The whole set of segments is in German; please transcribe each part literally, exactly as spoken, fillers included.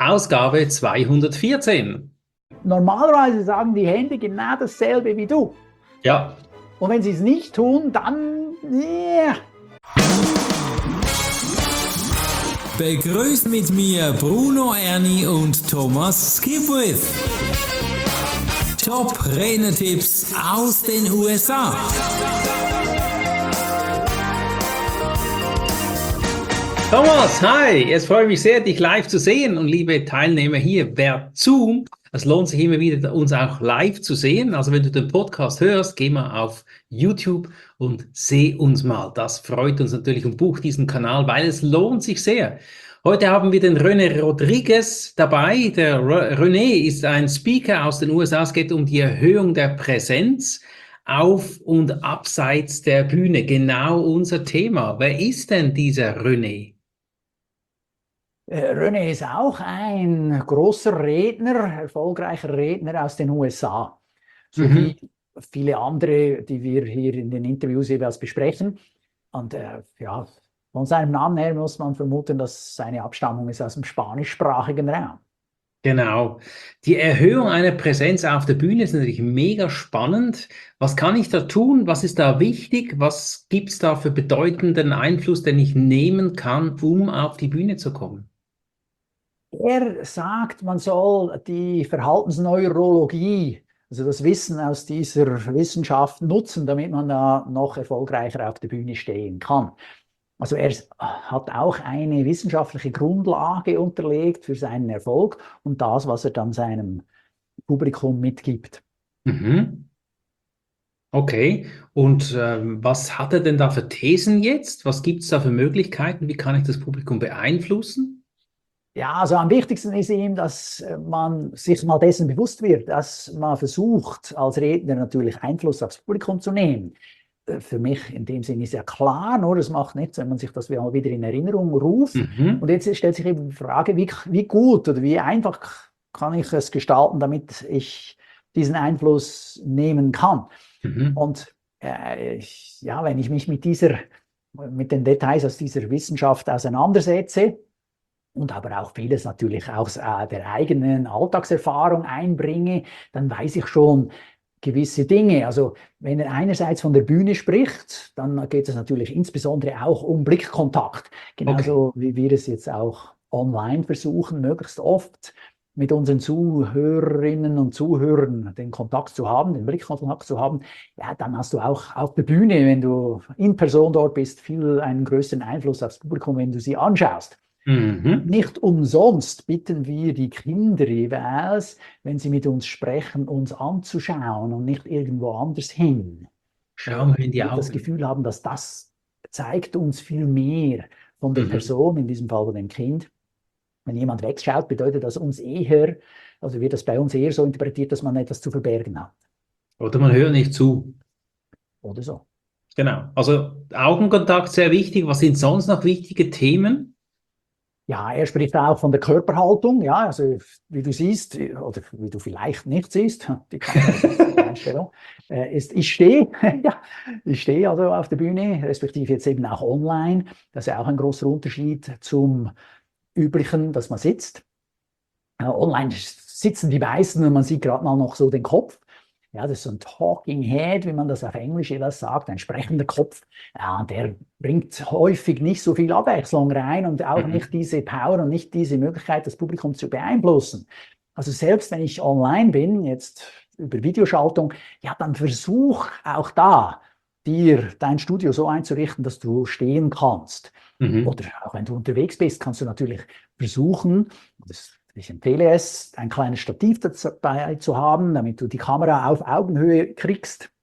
Ausgabe zweihundertvierzehn. Normalerweise sagen die Hände genau dasselbe wie du. Ja. Und wenn sie es nicht tun, dann... Yeah. Begrüßt mit mir Bruno Erni und Thomas Skipwith. Top-Renner-Tipps aus den U S A. Thomas, hi! Es freut mich sehr, dich live zu sehen. Und liebe Teilnehmer hier per Zoom, es lohnt sich immer wieder, uns auch live zu sehen. Also wenn du den Podcast hörst, geh mal auf YouTube und seh uns mal. Das freut uns natürlich und buch diesen Kanal, weil es lohnt sich sehr. Heute haben wir den René Rodriguez dabei. Der René ist ein Speaker aus den U S A. Es geht um die Erhöhung der Präsenz auf und abseits der Bühne. Genau unser Thema. Wer ist denn dieser René? René ist auch ein großer Redner, erfolgreicher Redner aus den U S A. So mhm. wie viele andere, die wir hier in den Interviews jeweils besprechen. Und äh, ja, von seinem Namen her muss man vermuten, dass seine Abstammung ist aus dem spanischsprachigen Raum. Genau. Die Erhöhung einer Präsenz auf der Bühne ist natürlich mega spannend. Was kann ich da tun? Was ist da wichtig? Was gibt es da für bedeutenden Einfluss, den ich nehmen kann, um auf die Bühne zu kommen? Er sagt, man soll die Verhaltensneurologie, also das Wissen aus dieser Wissenschaft nutzen, damit man da noch erfolgreicher auf der Bühne stehen kann. Also er hat auch eine wissenschaftliche Grundlage unterlegt für seinen Erfolg und das, was er dann seinem Publikum mitgibt. Mhm. Okay, und ähm, was hat er denn da für Thesen jetzt? Was gibt es da für Möglichkeiten? Wie kann ich das Publikum beeinflussen? Ja, also am wichtigsten ist ihm, dass man sich mal dessen bewusst wird, dass man versucht, als Redner natürlich Einfluss aufs Publikum zu nehmen. Für mich in dem Sinne ist ja klar, nur das macht nichts, wenn man sich das mal wieder in Erinnerung ruft. Mhm. Und jetzt stellt sich eben die Frage, wie, wie gut oder wie einfach kann ich es gestalten, damit ich diesen Einfluss nehmen kann. Mhm. Und äh, ich, ja, wenn ich mich mit dieser, mit den Details aus dieser Wissenschaft auseinandersetze, und aber auch vieles natürlich aus äh, der eigenen Alltagserfahrung einbringe, dann weiß ich schon gewisse Dinge. Also wenn er einerseits von der Bühne spricht, dann geht es natürlich insbesondere auch um Blickkontakt. Genauso okay. wie wir es jetzt auch online versuchen, möglichst oft mit unseren Zuhörerinnen und Zuhörern den Kontakt zu haben, den Blickkontakt zu haben. Ja, dann hast du auch auf der Bühne, wenn du in Person dort bist, viel einen größeren Einfluss aufs Publikum, wenn du sie anschaust. Mhm. Nicht umsonst bitten wir die Kinder jeweils, wenn sie mit uns sprechen, uns anzuschauen und nicht irgendwo anders hin. Schauen wir in die Augen. Das Gefühl haben, dass das zeigt uns viel mehr von der mhm. Person, in diesem Fall von dem Kind. Wenn jemand wegschaut, bedeutet das uns eher, also wird das bei uns eher so interpretiert, dass man etwas zu verbergen hat. Oder man hört nicht zu. Oder so. Genau. Also Augenkontakt sehr wichtig. Was sind sonst noch wichtige Themen? Ja, er spricht auch von der Körperhaltung, ja, also wie du siehst, oder wie du vielleicht nicht siehst, die Einstellung, äh, ist, ich stehe, ja, ich stehe also auf der Bühne, respektive jetzt eben auch online, das ist ja auch ein großer Unterschied zum üblichen, dass man sitzt. Äh, online sitzen die meisten und man sieht gerade mal noch so den Kopf. Ja, das ist so ein Talking Head, wie man das auf Englisch jeweils sagt, ein sprechender Kopf. Ja, der bringt häufig nicht so viel Abwechslung rein und auch mhm. nicht diese Power und nicht diese Möglichkeit, das Publikum zu beeinflussen. Also selbst wenn ich online bin, jetzt über Videoschaltung, ja, dann versuch auch da, dir dein Studio so einzurichten, dass du stehen kannst. Mhm. Oder auch wenn du unterwegs bist, kannst du natürlich versuchen, das ich empfehle es, ein kleines Stativ dabei zu haben, damit du die Kamera auf Augenhöhe kriegst.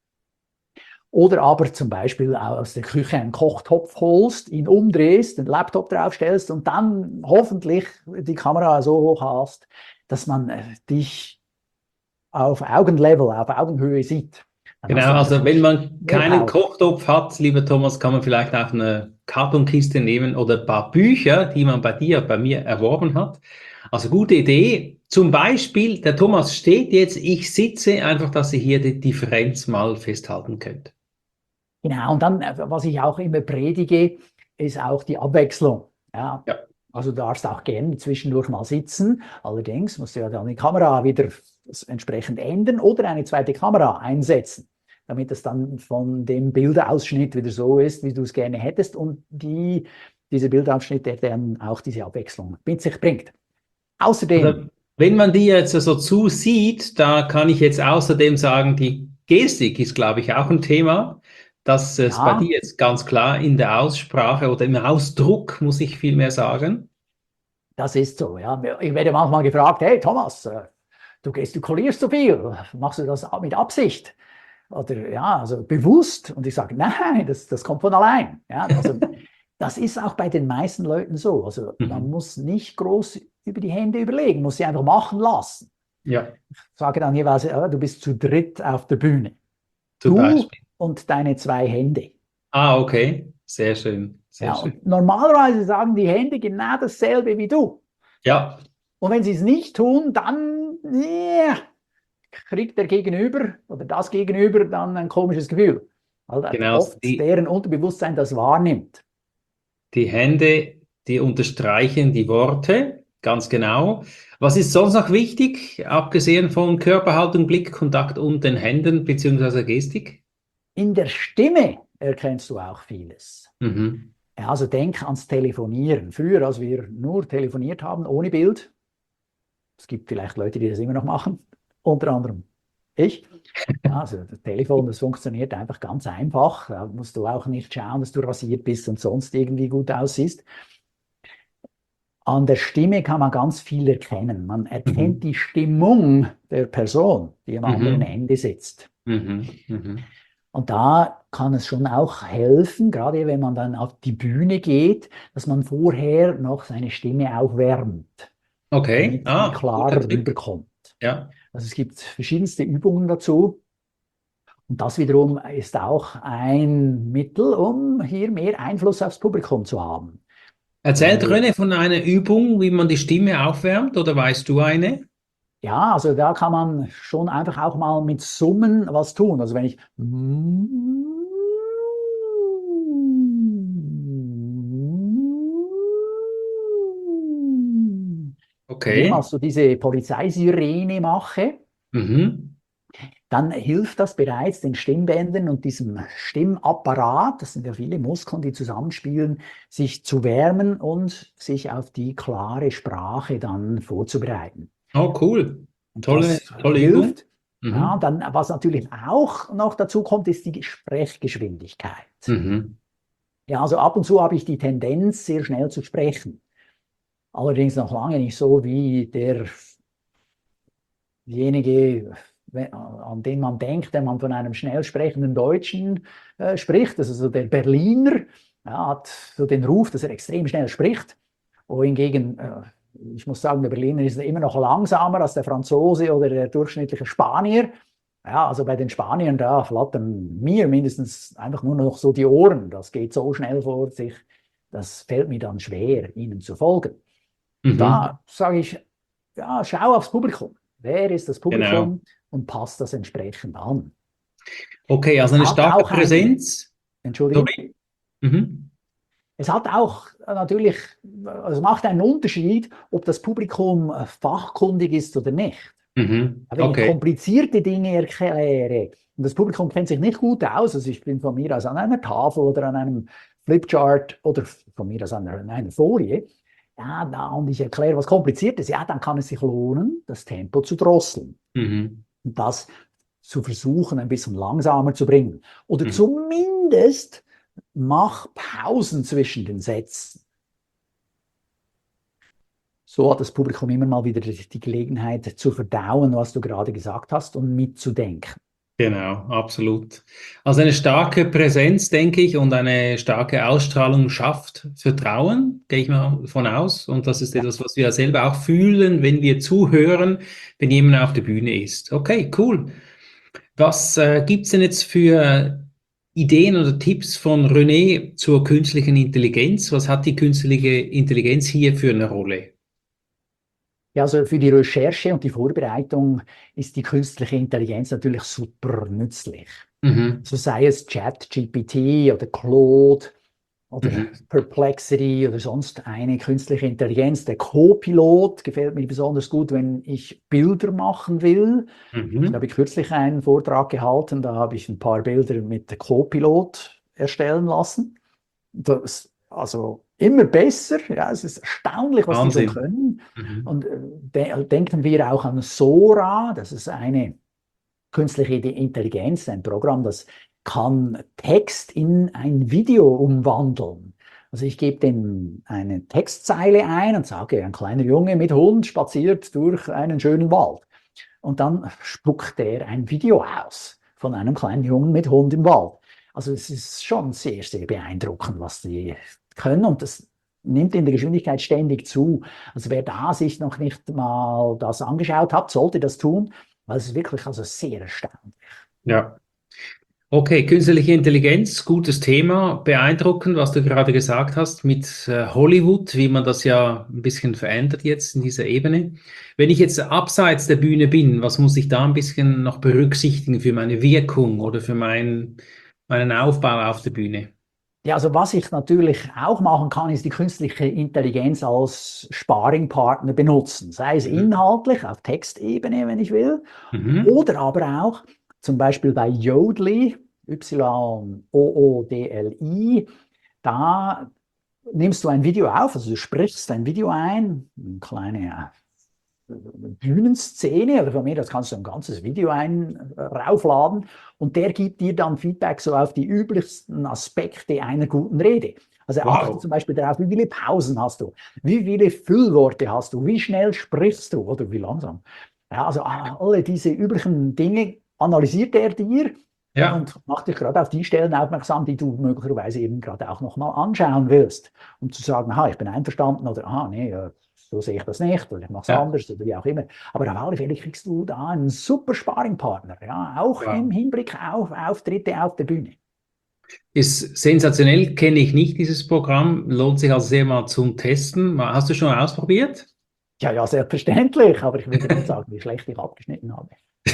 Oder aber zum Beispiel aus der Küche einen Kochtopf holst, ihn umdrehst, den Laptop draufstellst und dann hoffentlich die Kamera so hoch hast, dass man dich auf Augenlevel, auf Augenhöhe sieht. Dann genau, also wenn man keinen Kochtopf hat, lieber Thomas, kann man vielleicht auch eine Kartonkiste nehmen oder ein paar Bücher, die man bei dir, bei mir erworben hat. Also gute Idee. Zum Beispiel, der Thomas steht jetzt, ich sitze, einfach, dass ihr hier die Differenz mal festhalten könnt. Genau, und dann, was ich auch immer predige, ist auch die Abwechslung. Ja. Ja. Also du darfst auch gerne zwischendurch mal sitzen. Allerdings musst du ja dann die Kamera wieder entsprechend ändern oder eine zweite Kamera einsetzen, damit es dann von dem Bildausschnitt wieder so ist, wie du es gerne hättest und die, dieser Bildausschnitt, der dann auch diese Abwechslung mit sich bringt. Außerdem... Also, wenn man die jetzt so zusieht, da kann ich jetzt außerdem sagen, die Gestik ist, glaube ich, auch ein Thema. Das ist bei Ja, dir jetzt ganz klar in der Aussprache oder im Ausdruck, muss ich vielmehr sagen. das ist so. Ja. Ich werde manchmal gefragt, hey Thomas, äh, du gestikulierst so viel, machst du das mit Absicht? Oder ja, also bewusst. Und ich sage, nein, das, das kommt von allein. Ja, also, das ist auch bei den meisten Leuten so. Also man Mhm. muss nicht groß über die Hände überlegen, muss sie einfach machen lassen. Ja, Ich sage dann jeweils, ja, du bist zu dritt auf der Bühne. zum Du Beispiel. und deine zwei Hände. Ah, okay. Sehr schön, sehr Ja, schön. und normalerweise sagen die Hände genau dasselbe wie du. Ja, Und wenn sie es nicht tun, dann yeah, kriegt der Gegenüber oder das Gegenüber dann ein komisches Gefühl, weil genau. oft Die, deren Unterbewusstsein das wahrnimmt. die Hände, die unterstreichen die Worte, ganz genau. Was ist sonst noch wichtig, abgesehen von Körperhaltung, Blickkontakt und den Händen beziehungsweise Gestik? In der Stimme erkennst du auch vieles. Mhm. Ja, also denk ans Telefonieren. Früher, als wir nur telefoniert haben, ohne Bild, es gibt vielleicht Leute, die das immer noch machen, unter anderem ich. Also das Telefon, das funktioniert einfach ganz einfach. Da musst du auch nicht schauen, dass du rasiert bist und sonst irgendwie gut aussiehst. An der Stimme kann man ganz viel erkennen. Man erkennt Mhm. die Stimmung der Person, die am anderen Mhm. Ende sitzt. Mhm. Mhm. Und da kann es schon auch helfen, gerade wenn man dann auf die Bühne geht, dass man vorher noch seine Stimme aufwärmt, Okay, damit die ah, guter klarer Tipp. rüberkommt. Ja. Also es gibt verschiedenste Übungen dazu. Und das wiederum ist auch ein Mittel, um hier mehr Einfluss aufs Publikum zu haben. Erzählt Weil, René von einer Übung, wie man die Stimme aufwärmt, oder weißt du eine? ja, also da kann man schon einfach auch mal mit Summen was tun. Also wenn ich Okay. mehrmals so diese Polizeisirene mache, Mhm. dann hilft das bereits den Stimmbändern und diesem Stimmapparat, das sind ja viele Muskeln, die zusammenspielen, sich zu wärmen und sich auf die klare Sprache dann vorzubereiten. Oh, cool. Und Tolle, das tolle Übung. hilft. Ja, Mhm. dann, was natürlich auch noch dazu kommt, ist die Sprechgeschwindigkeit. Mhm. Ja, also ab und zu habe ich die Tendenz, sehr schnell zu sprechen. Allerdings noch lange nicht so wie derjenige, an den man denkt, wenn man von einem schnell sprechenden Deutschen äh, spricht. Also so der Berliner ja, hat so den Ruf, dass er extrem schnell spricht. Wohingegen, äh, ich muss sagen, der Berliner ist immer noch langsamer als der Franzose oder der durchschnittliche Spanier. Ja, also bei den Spaniern, da flattern mir mindestens einfach nur noch so die Ohren. Das geht so schnell vor sich, das fällt mir dann schwer, ihnen zu folgen. Und Mhm. da sage ich, ja, schau aufs Publikum. Wer ist das Genau. Publikum und passt das entsprechend an? Okay, also Es eine hat starke auch ein, Präsenz. Entschuldige, Sorry. Mhm. es hat auch natürlich, also macht einen Unterschied, ob das Publikum äh, fachkundig ist oder nicht. Mhm. Wenn ich Okay. komplizierte Dinge erkläre und das Publikum kennt sich nicht gut aus, also ich bin von mir aus an einer Tafel oder an einem Flipchart oder von mir aus an einer, an einer Folie, ja, da, und ich erkläre was Kompliziertes, ja, dann kann es sich lohnen, das Tempo zu drosseln Mhm. und das zu versuchen, ein bisschen langsamer zu bringen. Oder Mhm. zumindest mach Pausen zwischen den Sätzen. So hat das Publikum immer mal wieder die Gelegenheit zu verdauen, was du gerade gesagt hast und mitzudenken. Genau, absolut. Also eine starke Präsenz, denke ich, und eine starke Ausstrahlung schafft Vertrauen, gehe ich mal von aus. Und das ist Ja. etwas, was wir selber auch fühlen, wenn wir zuhören, wenn jemand auf der Bühne ist. Okay, cool. Was äh, gibt's denn jetzt für Ideen oder Tipps von René zur künstlichen Intelligenz? Was hat die künstliche Intelligenz hier für eine Rolle? Ja, also für die Recherche und die Vorbereitung ist die künstliche Intelligenz natürlich super nützlich. Mhm. So sei es ChatGPT oder Claude oder Mhm. Perplexity oder sonst eine künstliche Intelligenz. Der Copilot gefällt mir besonders gut, wenn ich Bilder machen will. Da Mhm. habe ich kürzlich einen Vortrag gehalten, da habe ich ein paar Bilder mit der Copilot erstellen lassen. Das, also immer besser, ja, es ist erstaunlich, was die so Wahnsinn. können. Mhm. Und äh, de denken wir auch an Sora, das ist eine künstliche Intelligenz, ein Programm, das kann Text in ein Video umwandeln. Also ich gebe dem eine Textzeile ein und sage, ein kleiner Junge mit Hund spaziert durch einen schönen Wald. Und dann spuckt er ein Video aus von einem kleinen Jungen mit Hund im Wald. Also es ist schon sehr, sehr beeindruckend, was die können, und das nimmt in der Geschwindigkeit ständig zu. Also wer da sich noch nicht mal das angeschaut hat, sollte das tun, weil es ist wirklich also sehr erstaunlich. Ja. Okay, künstliche Intelligenz, gutes Thema, beeindruckend, was du gerade gesagt hast mit äh, Hollywood, wie man das ja ein bisschen verändert jetzt in dieser Ebene. Wenn ich jetzt abseits der Bühne bin, was muss ich da ein bisschen noch berücksichtigen für meine Wirkung oder für meinen, meinen Aufbau auf der Bühne? Ja, also was ich natürlich auch machen kann, ist die künstliche Intelligenz als Sparringpartner benutzen. Sei es Mhm. inhaltlich, auf Textebene, wenn ich will, Mhm. oder aber auch zum Beispiel bei Yodlee, Y O O D L I, da nimmst du ein Video auf, also du sprichst ein Video ein, eine kleine äh, Bühnenszene, oder von mir, das kannst du ein ganzes Video ein, äh, raufladen, und der gibt dir dann Feedback so auf die üblichsten Aspekte einer guten Rede. Also er achtet Wow. zum Beispiel darauf, wie viele Pausen hast du, wie viele Füllworte hast du, wie schnell sprichst du oder wie langsam. Ja, also alle diese üblichen Dinge analysiert er dir Ja, und macht dich gerade auf die Stellen aufmerksam, die du möglicherweise eben gerade auch nochmal anschauen willst, um zu sagen, aha, ich bin einverstanden, oder aha, nee, äh, so sehe ich das nicht, oder ich mache es ja, anders, oder wie auch immer. Aber auf alle Fälle kriegst du da einen super Sparringpartner, ja, auch im wow. Hinblick auf Auftritte auf der Bühne. Ist sensationell, kenne ich nicht dieses Programm, lohnt sich also sehr mal zum Testen. Hast du schon ausprobiert? Ja, ja, selbstverständlich, aber ich würde nicht sagen, wie schlecht ich abgeschnitten habe.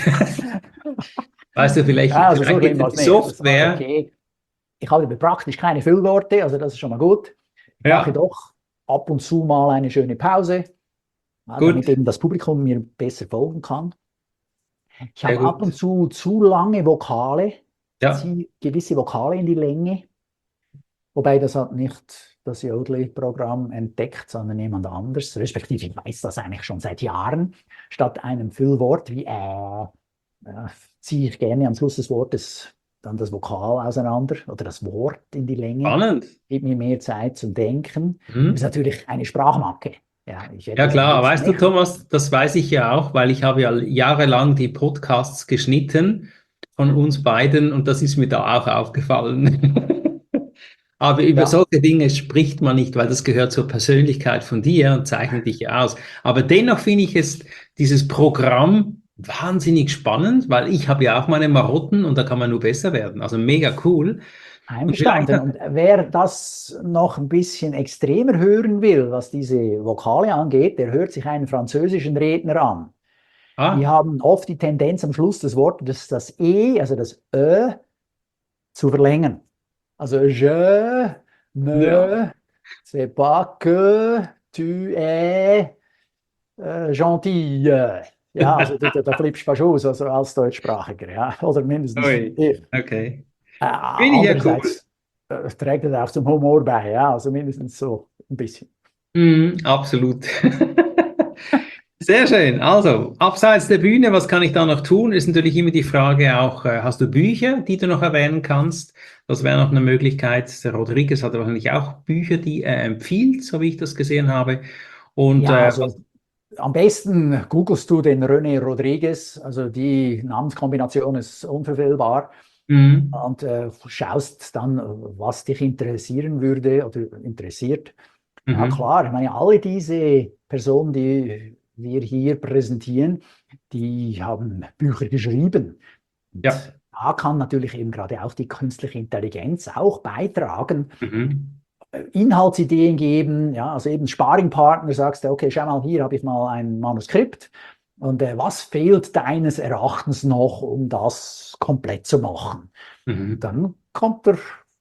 Weißt du, vielleicht, Ja, also so vielleicht schlimm gibt war es es die nicht. Das war Software. okay. Ich habe praktisch keine Füllworte, also das ist schon mal gut. Ich mache Ja, doch ab und zu mal eine schöne Pause, ja, damit gut, eben das Publikum mir besser folgen kann. Ich sehr habe ab und gut. zu zu lange Vokale. Ich Ja, ziehe gewisse Vokale in die Länge, wobei das hat nicht das Yodlee-Programm entdeckt, sondern jemand anders. Respektive, ich weiß das eigentlich schon seit Jahren. Statt einem Füllwort wie äh, ja, ziehe ich gerne am Schluss des Wortes dann das Vokal auseinander oder das Wort in die Länge. spannend. Gibt mir mehr Zeit zum Denken. Das ist Mhm. natürlich eine Sprachmacke. Ja, ich Ja hätte es am klar, liebsten weißt du, nicht. Thomas, das weiß ich ja auch, weil ich habe ja jahrelang die Podcasts geschnitten von uns beiden und das ist mir da auch aufgefallen. Aber über Ja, solche Dinge spricht man nicht, weil das gehört zur Persönlichkeit von dir und zeichnet dich ja aus. Aber dennoch finde ich es, dieses Programm wahnsinnig spannend, weil ich habe ja auch meine Marotten und da kann man nur besser werden. Also mega cool. Und vielleicht, einverstanden. Und wer das noch ein bisschen extremer hören will, was diese Vokale angeht, der hört sich einen französischen Redner an. Die ah, haben oft die Tendenz, am Schluss des Wortes das E, also das Ö, zu verlängern. Also je ja, ne sais pas que tu es äh, gentil. Ja, also da, da flippst du fast aus, also als Deutschsprachiger, ja, oder mindestens ui, ich. okay. Äh, Finde ich ja cool. andererseits äh, trägt das auch zum Humor bei, ja, also mindestens so ein bisschen. Mhm, absolut. Sehr schön. Also, abseits der Bühne, was kann ich da noch tun? Ist natürlich immer die Frage auch, äh, hast du Bücher, die du noch erwähnen kannst? Das wäre noch eine Möglichkeit. Der Rodriguez hat wahrscheinlich auch Bücher, die er empfiehlt, so wie ich das gesehen habe. Und Ja, äh, was, also am besten googelst du den René Rodriguez, also die Namenskombination ist unverfehlbar, mhm, und äh, schaust dann, was dich interessieren würde oder interessiert. Ja, mhm, klar, ich meine, alle diese Personen, die wir hier präsentieren, die haben Bücher geschrieben. ja, Und da kann natürlich eben gerade auch die künstliche Intelligenz auch beitragen, mhm, Inhaltsideen geben, ja, also eben Sparringpartner, sagst du, okay, schau mal, hier habe ich mal ein Manuskript, und äh, was fehlt deines Erachtens noch, um das komplett zu machen? Und mhm. dann kommt er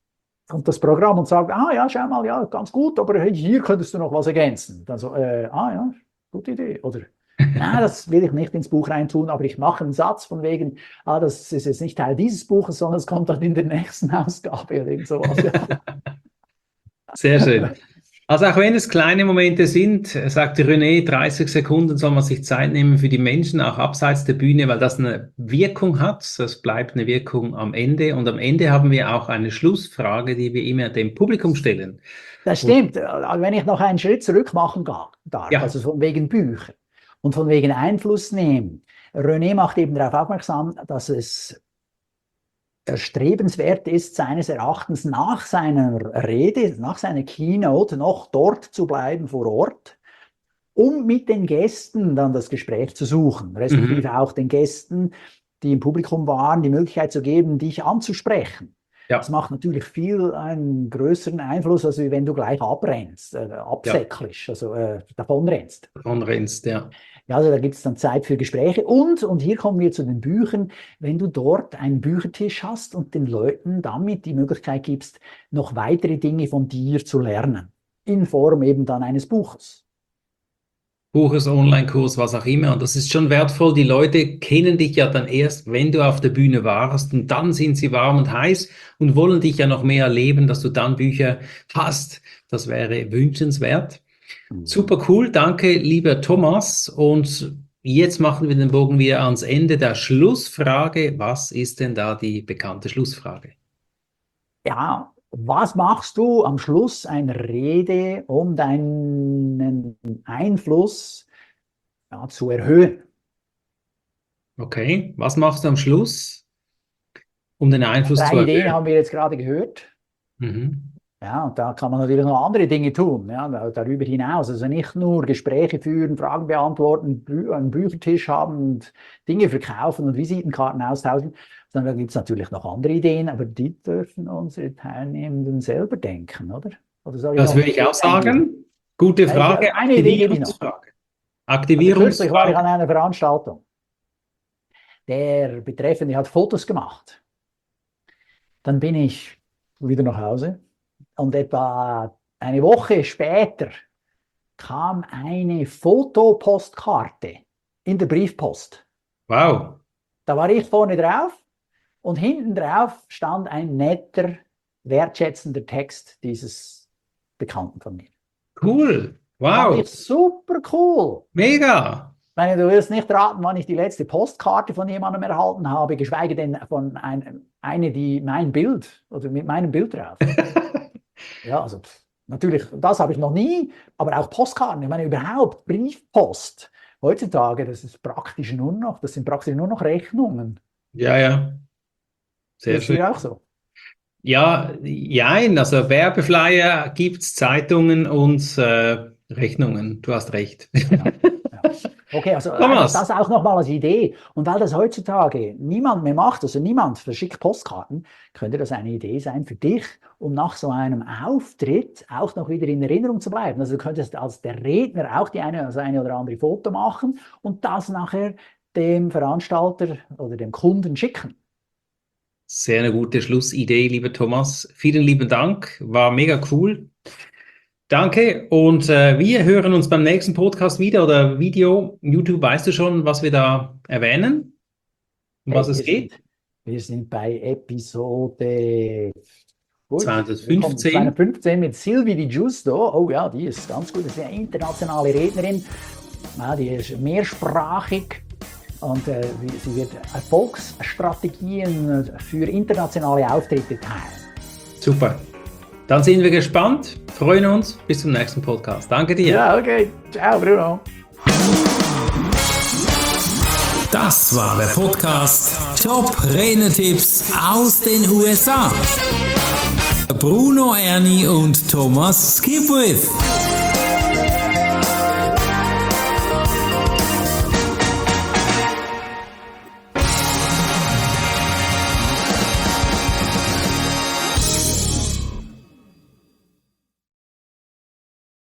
kommt das Programm und sagt, ah ja, schau mal, ja, ganz gut, aber hey, hier könntest du noch was ergänzen. Dann so, äh, ah ja, gute Idee. Oder, nein, das will ich nicht ins Buch reintun, aber ich mache einen Satz von wegen, ah, das ist jetzt nicht Teil dieses Buches, sondern es kommt dann in der nächsten Ausgabe oder irgend sowas. Ja. Sehr schön. Also auch wenn es kleine Momente sind, sagte René, dreißig Sekunden soll man sich Zeit nehmen für die Menschen, auch abseits der Bühne, weil das eine Wirkung hat. Das bleibt eine Wirkung am Ende. Und am Ende haben wir auch eine Schlussfrage, die wir immer dem Publikum stellen. Das stimmt. Und wenn ich noch einen Schritt zurück machen darf, ja. Also von wegen Büchern und von wegen Einfluss nehmen. René macht eben darauf aufmerksam, dass es erstrebenswert ist, seines Erachtens nach seiner Rede, nach seiner Keynote noch dort zu bleiben vor Ort, um mit den Gästen dann das Gespräch zu suchen, respektive mhm. auch den Gästen, die im Publikum waren, die Möglichkeit zu geben, dich anzusprechen. Ja. Das macht natürlich viel einen größeren Einfluss, als wenn du gleich abrennst, äh, absäckelst, ja. also äh, davonrennst. Davonrennst, ja. Ja, also da gibt es dann Zeit für Gespräche und, und hier kommen wir zu den Büchern, wenn du dort einen Büchertisch hast und den Leuten damit die Möglichkeit gibst, noch weitere Dinge von dir zu lernen, in Form eben dann eines Buches. Buches, Online-Kurs, was auch immer. Und das ist schon wertvoll. Die Leute kennen dich ja dann erst, wenn du auf der Bühne warst. Und dann sind sie warm und heiß und wollen dich ja noch mehr erleben, dass du dann Bücher hast. Das wäre wünschenswert. Super cool, danke lieber Thomas, und jetzt machen wir den Bogen wieder ans Ende der Schlussfrage. Was ist denn da die bekannte Schlussfrage? Ja, was machst du am Schluss einer Rede, um deinen Einfluss ja, zu erhöhen? Okay, was machst du am Schluss, um den Einfluss Drei zu erhöhen? Ideen haben wir jetzt gerade gehört. Mhm. Ja, und da kann man natürlich noch andere Dinge tun, ja, darüber hinaus. Also nicht nur Gespräche führen, Fragen beantworten, Bü einen Büchertisch haben und Dinge verkaufen und Visitenkarten austauschen, sondern da gibt es natürlich noch andere Ideen, aber die dürfen unsere Teilnehmenden selber denken, oder? oder soll ich das würde ich auch sagen. Gute Frage. Ja, eine Idee gebe ich noch. Aktivierungsfrage. Kürzlich war ich an einer Veranstaltung. Der Betreffende hat Fotos gemacht. Dann bin ich wieder nach Hause. Und etwa eine Woche später kam eine Fotopostkarte in der Briefpost. Wow. Da war ich vorne drauf und hinten drauf stand ein netter, wertschätzender Text dieses Bekannten von mir. Cool. Wow. Fand ich super cool. Mega. Ich meine, du wirst nicht raten, wann ich die letzte Postkarte von jemandem erhalten habe, geschweige denn von ein, eine, die mein Bild oder mit meinem Bild drauf. Ja, also natürlich, das habe ich noch nie, aber auch Postkarten, ich meine überhaupt Briefpost. Heutzutage, das ist praktisch nur noch, das sind praktisch nur noch Rechnungen. Ja, ja. Sehr das schön. ist auch so. Ja, jein, also Werbeflyer gibt es, Zeitungen und äh, Rechnungen. Du hast recht. Ja, ja. Okay, also Thomas, das auch nochmal als Idee. Und weil das heutzutage niemand mehr macht, also niemand verschickt Postkarten, könnte das eine Idee sein für dich, um nach so einem Auftritt auch noch wieder in Erinnerung zu bleiben. Also du könntest als der Redner auch die eine, also eine oder andere Foto machen und das nachher dem Veranstalter oder dem Kunden schicken. Sehr eine gute Schlussidee, lieber Thomas. Vielen lieben Dank, war mega cool. Danke, und äh, wir hören uns beim nächsten Podcast wieder oder Video. YouTube, weißt du schon, was wir da erwähnen? Um was hey, es geht? Sind, wir sind bei Episode gut, zweihundertfünfzehn. zweihundertfünfzehn mit Sylvie Di Giusto. Oh ja, die ist ganz gut. Das ist eine internationale Rednerin. Ja, die ist mehrsprachig und äh, sie wird Erfolgsstrategien für internationale Auftritte teilen. Super. Dann sind wir gespannt, freuen uns. Bis zum nächsten Podcast. Danke dir. Ja, okay. Ciao, Bruno. Das war der Podcast Top Rednertipps aus den U S A. Bruno Erni und Thomas Skipwith.